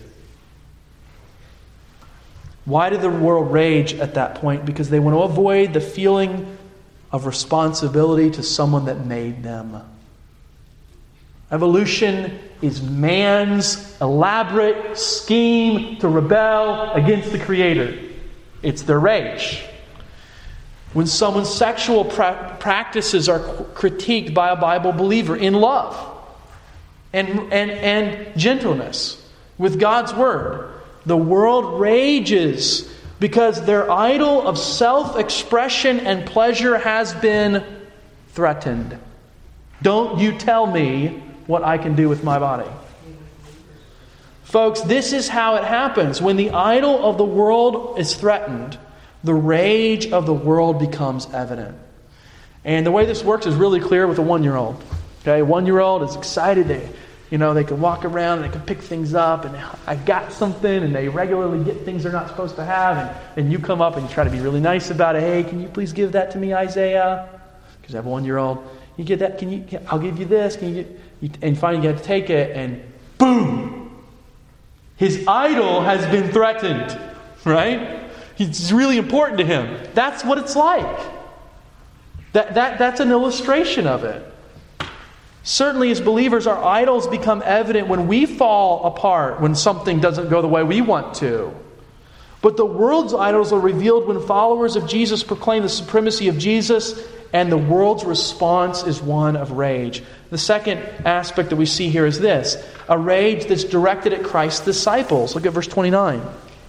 Why did the world rage at that point? Because they want to avoid the feeling of responsibility to someone that made them. Evolution is man's elaborate scheme to rebel against the Creator. It's their rage. When someone's sexual pra- practices are critiqued by a Bible believer in love and, and, and gentleness with God's Word, the world rages because their idol of self-expression and pleasure has been threatened. Don't you tell me what I can do with my body. Folks, this is how it happens. When the idol of the world is threatened, the rage of the world becomes evident. And the way this works is really clear with a one-year-old. Okay, a one-year-old is excited. They, you know, they can walk around and they can pick things up, and I got something, and they regularly get things they're not supposed to have, and, and you come up and you try to be really nice about it. Hey, can you please give that to me, Isaiah? Because I have a one-year-old. You get that? Can you? Can, I'll give you this. Can you get? You, and finally, you have to take it, and boom! His idol has been threatened. Right? It's really important to him. That's what it's like. That, that, that's an illustration of it. Certainly as believers, our idols become evident when we fall apart, when something doesn't go the way we want to. But the world's idols are revealed when followers of Jesus proclaim the supremacy of Jesus, and the world's response is one of rage. The second aspect that we see here is this: a rage that's directed at Christ's disciples. Look at verse twenty-nine.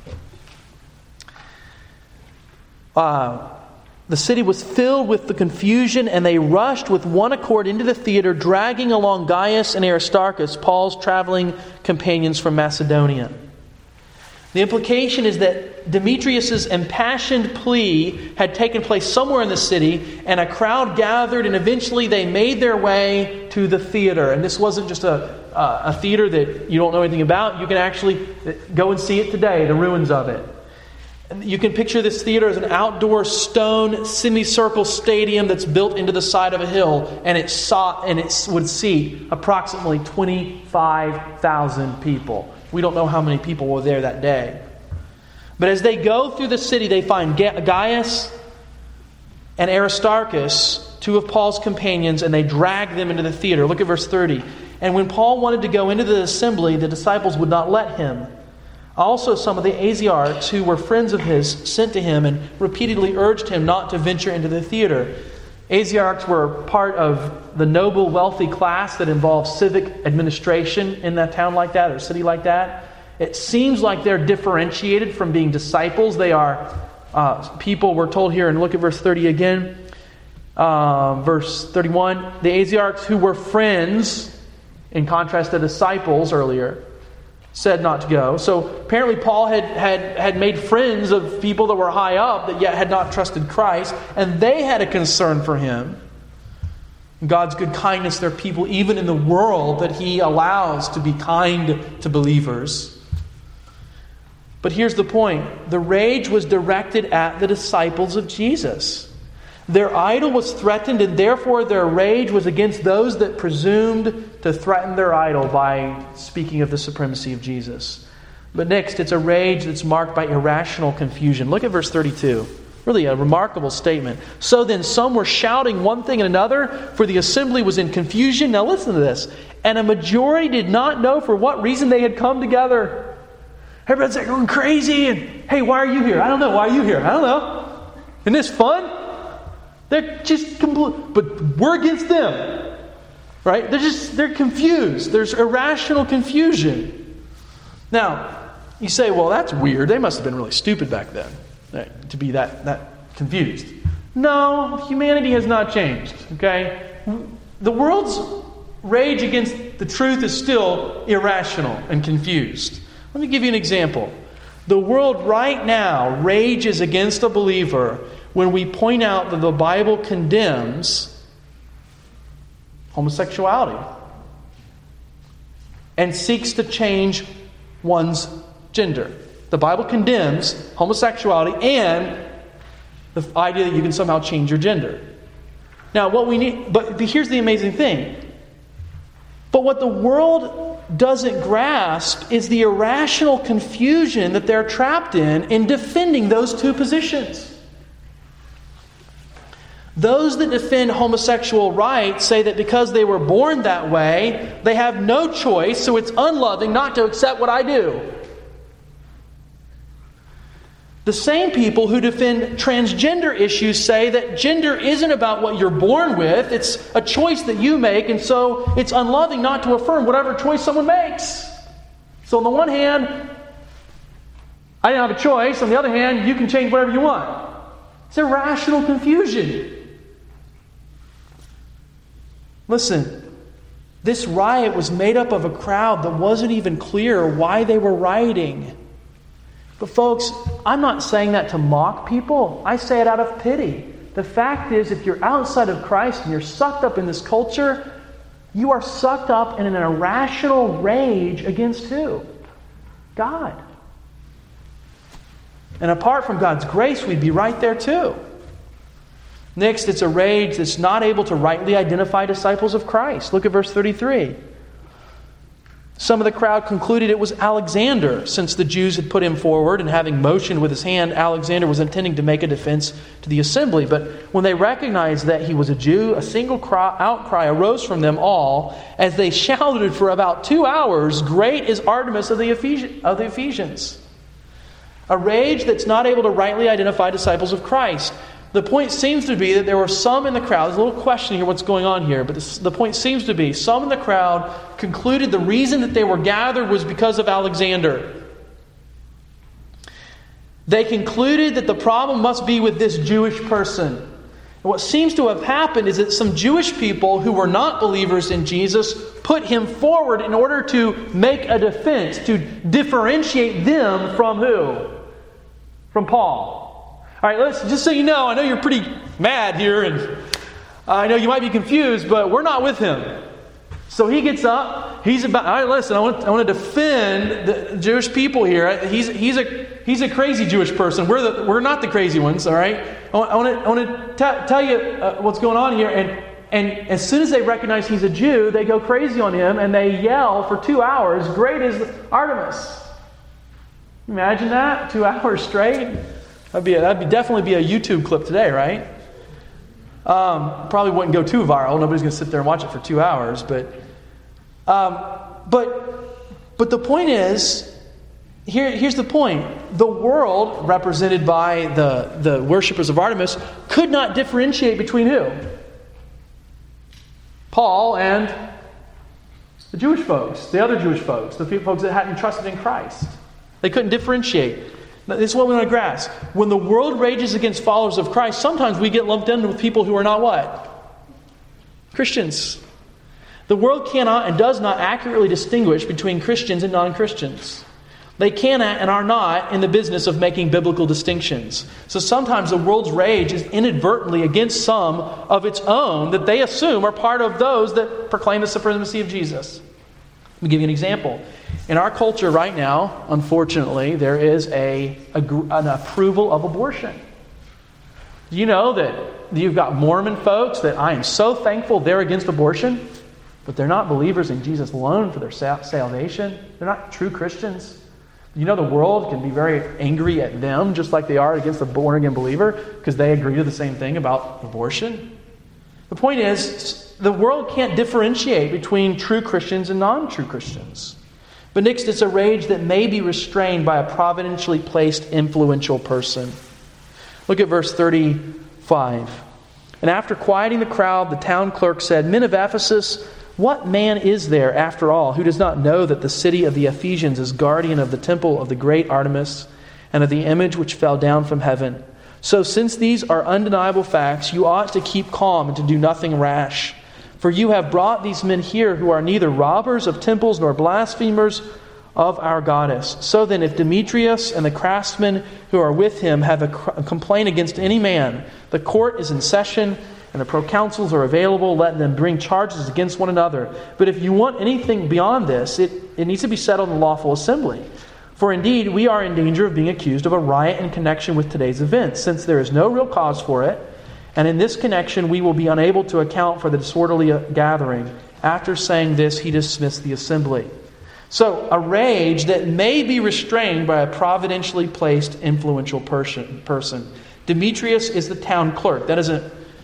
Uh, the city was filled with the confusion, and they rushed with one accord into the theater, dragging along Gaius and Aristarchus, Paul's traveling companions from Macedonia. The implication is that Demetrius' impassioned plea had taken place somewhere in the city, and a crowd gathered, and eventually they made their way to the theater. And this wasn't just a, uh, a theater that you don't know anything about. You can actually go and see it today, the ruins of it. You can picture this theater as an outdoor stone semicircle stadium that's built into the side of a hill, and it saw and it would seat approximately twenty-five thousand people. We don't know how many people were there that day. But as they go through the city, they find Gaius and Aristarchus, two of Paul's companions, and they drag them into the theater. Look at verse thirty. And when Paul wanted to go into the assembly, the disciples would not let him. Also, some of the Asiarchs, who were friends of his, sent to him and repeatedly urged him not to venture into the theater. Asiarchs were part of the noble, wealthy class that involved civic administration in a town like that or a city like that. It seems like they're differentiated from being disciples. They are uh, people, we're told here, and look at verse thirty again. Uh, verse thirty-one, the Asiarchs who were friends, in contrast to disciples earlier, said not to go. So apparently Paul had, had, had made friends of people that were high up that yet had not trusted Christ, and they had a concern for him. God's good kindness, there are people even in the world that He allows to be kind to believers. But here's the point. The rage was directed at the disciples of Jesus. Their idol was threatened, and therefore their rage was against those that presumed to threaten their idol by speaking of the supremacy of Jesus. But next, it's a rage that's marked by irrational confusion. Look at verse thirty-two. Really a remarkable statement. So then some were shouting one thing and another, for the assembly was in confusion. Now listen to this. And a majority did not know for what reason they had come together. Everybody's like going crazy, and hey, why are you here? I don't know. Why are you here? I don't know. Isn't this fun? They're just complete, but we're against them, right? They're just, they're confused. There's irrational confusion. Now, you say, well, that's weird. They must have been really stupid back then, right, to be that, that confused. No, humanity has not changed, okay? The world's rage against the truth is still irrational and confused. Let me give you an example. The world right now rages against a believer when we point out that the Bible condemns homosexuality and seeks to change one's gender. The Bible condemns homosexuality and the idea that you can somehow change your gender. Now, what we need, but here's the amazing thing. But what the world doesn't grasp is the irrational confusion that they're trapped in in defending those two positions. Those that defend homosexual rights say that because they were born that way, they have no choice, so it's unloving not to accept what I do. The same people who defend transgender issues say that gender isn't about what you're born with, it's a choice that you make, and so it's unloving not to affirm whatever choice someone makes. So on the one hand, I didn't have a choice. On the other hand, you can change whatever you want. It's irrational confusion. Listen, this riot was made up of a crowd that wasn't even clear why they were rioting. But folks, I'm not saying that to mock people. I say it out of pity. The fact is, if you're outside of Christ and you're sucked up in this culture, you are sucked up in an irrational rage against who? God. And apart from God's grace, we'd be right there too. Next, it's a rage that's not able to rightly identify disciples of Christ. Look at verse thirty-three. Some of the crowd concluded it was Alexander, since the Jews had put him forward, and having motioned with his hand, Alexander was intending to make a defense to the assembly. But when they recognized that he was a Jew, a single cry, outcry arose from them all, as they shouted for about two hours, "Great is Artemis of the Ephes- of the Ephesians." A rage that's not able to rightly identify disciples of Christ. The point seems to be that there were some in the crowd. There's a little question here what's going on here. But this, the point seems to be some in the crowd concluded the reason that they were gathered was because of Alexander. They concluded that the problem must be with this Jewish person. And what seems to have happened is that some Jewish people who were not believers in Jesus put him forward in order to make a defense, to differentiate them from who? From Paul. All right, let's just so you know, I know you're pretty mad here, and I know you might be confused, but we're not with him. So he gets up. He's about. All right, listen. I want. I want to defend the Jewish people here. He's he's a he's a crazy Jewish person. We're the we're not the crazy ones. All right. I want. I want to, I want to t- tell you uh, what's going on here. And and as soon as they recognize he's a Jew, they go crazy on him and they yell for two hours. Great is Artemis. Imagine that, two hours straight. That'd be a, that'd be definitely be a YouTube clip today, right? Um, probably wouldn't go too viral. Nobody's going to sit there and watch it for two hours. But, um, but, but the point is, here, here's the point: the world, represented by the the worshippers of Artemis, could not differentiate between who? Paul and the Jewish folks, the other Jewish folks, the folks that hadn't trusted in Christ. They couldn't differentiate. This is what we want to grasp. When the world rages against followers of Christ, sometimes we get lumped in with people who are not what? Christians. The world cannot and does not accurately distinguish between Christians and non-Christians. They cannot and are not in the business of making biblical distinctions. So sometimes the world's rage is inadvertently against some of its own that they assume are part of those that proclaim the supremacy of Jesus. Let me give you an example. In our culture right now, unfortunately, there is a, a an approval of abortion. Do you know that you've got Mormon folks that I am so thankful they're against abortion, but they're not believers in Jesus alone for their salvation? They're not true Christians. You know the world can be very angry at them just like they are against the born-again believer because they agree to the same thing about abortion. The point is, the world can't differentiate between true Christians and non-true Christians. But next, it's a rage that may be restrained by a providentially placed influential person. Look at verse thirty-five. And after quieting the crowd, the town clerk said, "Men of Ephesus, what man is there, after all, who does not know that the city of the Ephesians is guardian of the temple of the great Artemis and of the image which fell down from heaven? So since these are undeniable facts, you ought to keep calm and to do nothing rash. For you have brought these men here who are neither robbers of temples nor blasphemers of our goddess. So then, if Demetrius and the craftsmen who are with him have a complaint against any man, the court is in session and the proconsuls are available. Let them bring charges against one another. But if you want anything beyond this, it, it needs to be settled in lawful assembly. For indeed, we are in danger of being accused of a riot in connection with today's events, since there is no real cause for it. And in this connection, we will be unable to account for the disorderly gathering." After saying this, he dismissed the assembly. So, a rage that may be restrained by a providentially placed influential person. person. Demetrius is the town clerk. That is a,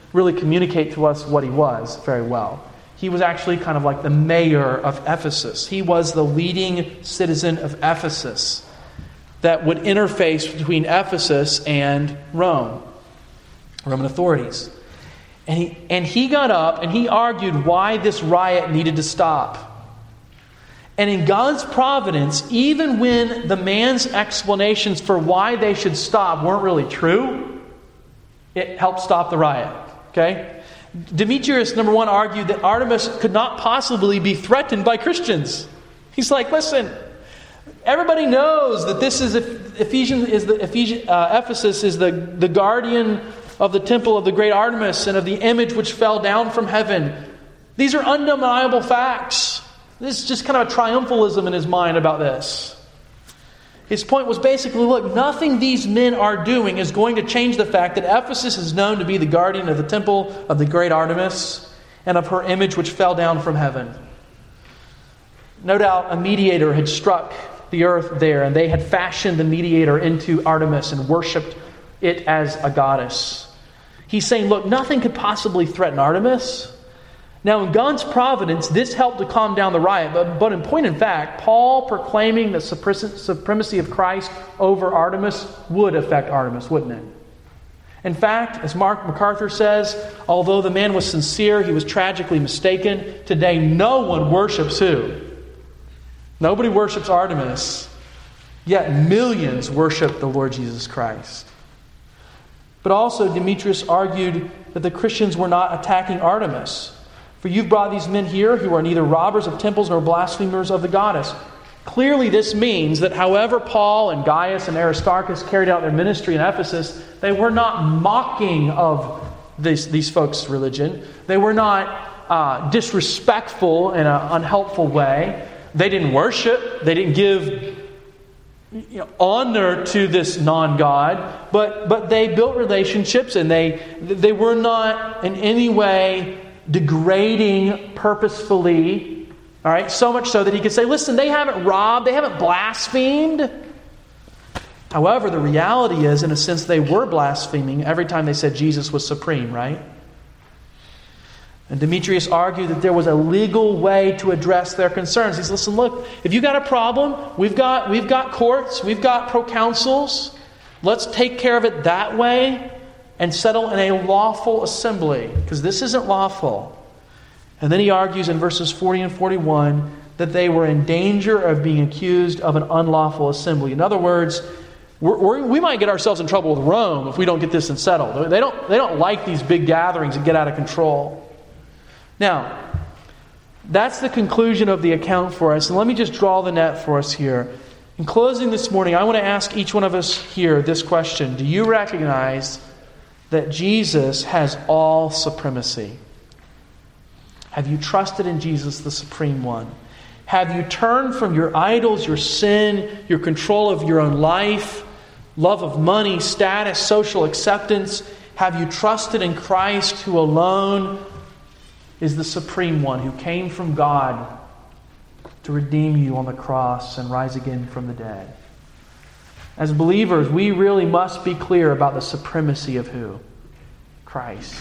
really communicate to us what he was very well. He was actually kind of like the mayor of Ephesus. He was the leading citizen of Ephesus that would interface between Ephesus and Rome, Roman authorities. And he, and he got up and he argued why this riot needed to stop. And in God's providence, even when the man's explanations for why they should stop weren't really true, it helped stop the riot. Okay? Demetrius, number one, argued that Artemis could not possibly be threatened by Christians. He's like, listen, everybody knows that this is Ephesians is the Ephesians, uh, Ephesus is the, the guardian of the temple of the great Artemis and of the image which fell down from heaven. These are undeniable facts. This is just kind of a triumphalism in his mind about this. His point was basically, look, nothing these men are doing is going to change the fact that Ephesus is known to be the guardian of the temple of the great Artemis and of her image which fell down from heaven. No doubt a mediator had struck the earth there, and they had fashioned the mediator into Artemis and worshipped it as a goddess. He's saying, look, nothing could possibly threaten Artemis. Now, in God's providence, this helped to calm down the riot. But, but in point in fact, Paul proclaiming the supremacy of Christ over Artemis would affect Artemis, wouldn't it? In fact, as Mark MacArthur says, although the man was sincere, he was tragically mistaken. Today, no one worships who? Nobody worships Artemis. Yet millions worship the Lord Jesus Christ. But also, Demetrius argued that the Christians were not attacking Artemis. For you've brought these men here who are neither robbers of temples nor blasphemers of the goddess. Clearly this means that however Paul and Gaius and Aristarchus carried out their ministry in Ephesus, they were not mocking of this, these folks' religion. They were not uh, disrespectful in an unhelpful way. They didn't worship. They didn't give you know, honor to this non-God. But, but they built relationships, and they they were not in any way degrading purposefully, all right, so much so that he could say, listen, they haven't robbed, they haven't blasphemed. However, the reality is, in a sense, they were blaspheming every time they said Jesus was supreme, right? And Demetrius argued that there was a legal way to address their concerns. He says, listen, look, if you got a problem, we've got, we've got courts, we've got proconsuls. Let's take care of it that way and settle in a lawful assembly, because this isn't lawful. And then he argues in verses forty and forty-one that they were in danger of being accused of an unlawful assembly. In other words, we're, we're, we might get ourselves in trouble with Rome if we don't get this and settled. They don't, they don't like these big gatherings that get out of control. Now, that's the conclusion of the account for us. And let me just draw the net for us here. In closing this morning, I want to ask each one of us here this question. Do you recognize that Jesus has all supremacy? Have you trusted in Jesus, the Supreme One? Have you turned from your idols, your sin, your control of your own life, love of money, status, social acceptance? Have you trusted in Christ, who alone is the Supreme One, who came from God to redeem you on the cross and rise again from the dead? As believers, we really must be clear about the supremacy of who? Christ.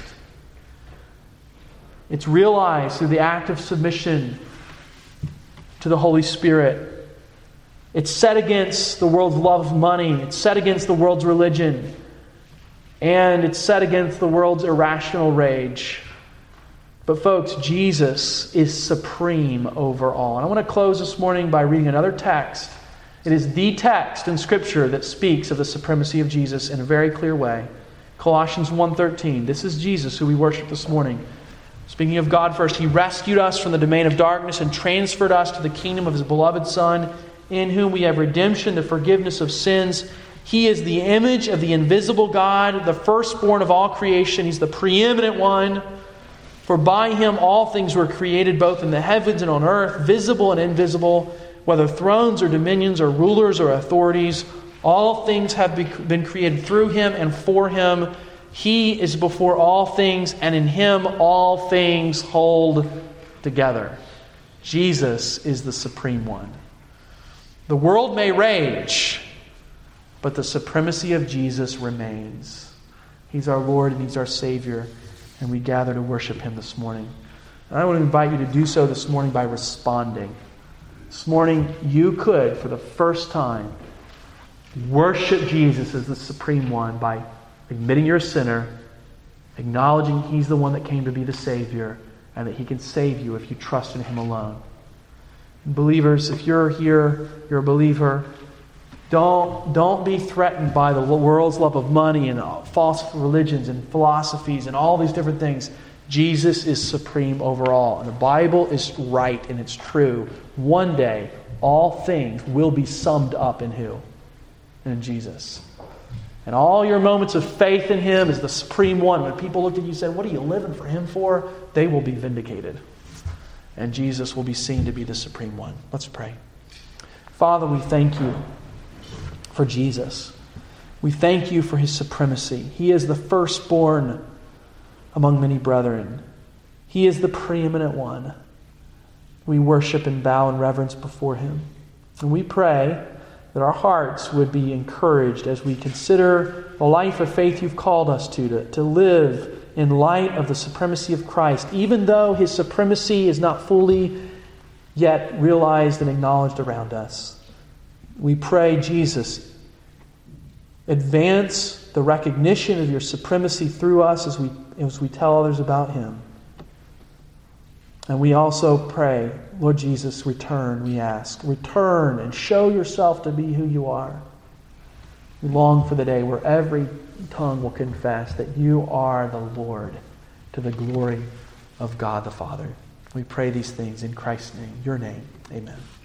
It's realized through the act of submission to the Holy Spirit. It's set against the world's love of money. It's set against the world's religion. And it's set against the world's irrational rage. But folks, Jesus is supreme over all. And I want to close this morning by reading another text. It is the text in Scripture that speaks of the supremacy of Jesus in a very clear way. Colossians one thirteen. This is Jesus who we worship this morning. Speaking of God first, He rescued us from the domain of darkness and transferred us to the kingdom of His beloved Son, in whom we have redemption, the forgiveness of sins. He is the image of the invisible God, the firstborn of all creation. He's the preeminent one. For by Him all things were created, both in the heavens and on earth, visible and invisible, whether thrones or dominions or rulers or authorities. All things have been created through Him and for Him. He is before all things, and in Him all things hold together. Jesus is the Supreme One. The world may rage, but the supremacy of Jesus remains. He's our Lord and He's our Savior. And we gather to worship Him this morning. And I want to invite you to do so this morning by responding. This morning, you could, for the first time, worship Jesus as the Supreme One by admitting you're a sinner, acknowledging He's the one that came to be the Savior, and that He can save you if you trust in Him alone. Believers, if you're here, you're a believer, don't, don't be threatened by the world's love of money and false religions and philosophies and all these different things. Jesus is supreme over all. And the Bible is right and it's true. One day, all things will be summed up in who? In Jesus. And all your moments of faith in Him as the Supreme One, when people looked at you and said, what are you living for Him for? They will be vindicated. And Jesus will be seen to be the Supreme One. Let's pray. Father, we thank You for Jesus. We thank You for His supremacy. He is the firstborn among many brethren. He is the preeminent one. We worship and bow in reverence before Him. And we pray that our hearts would be encouraged as we consider the life of faith You've called us to, to, to live in light of the supremacy of Christ, even though His supremacy is not fully yet realized and acknowledged around us. We pray, Jesus, advance the recognition of Your supremacy through us as we, as we tell others about Him. And we also pray, Lord Jesus, return, we ask. Return and show Yourself to be who You are. We long for the day where every tongue will confess that You are the Lord, to the glory of God the Father. We pray these things in Christ's name, Your name. Amen.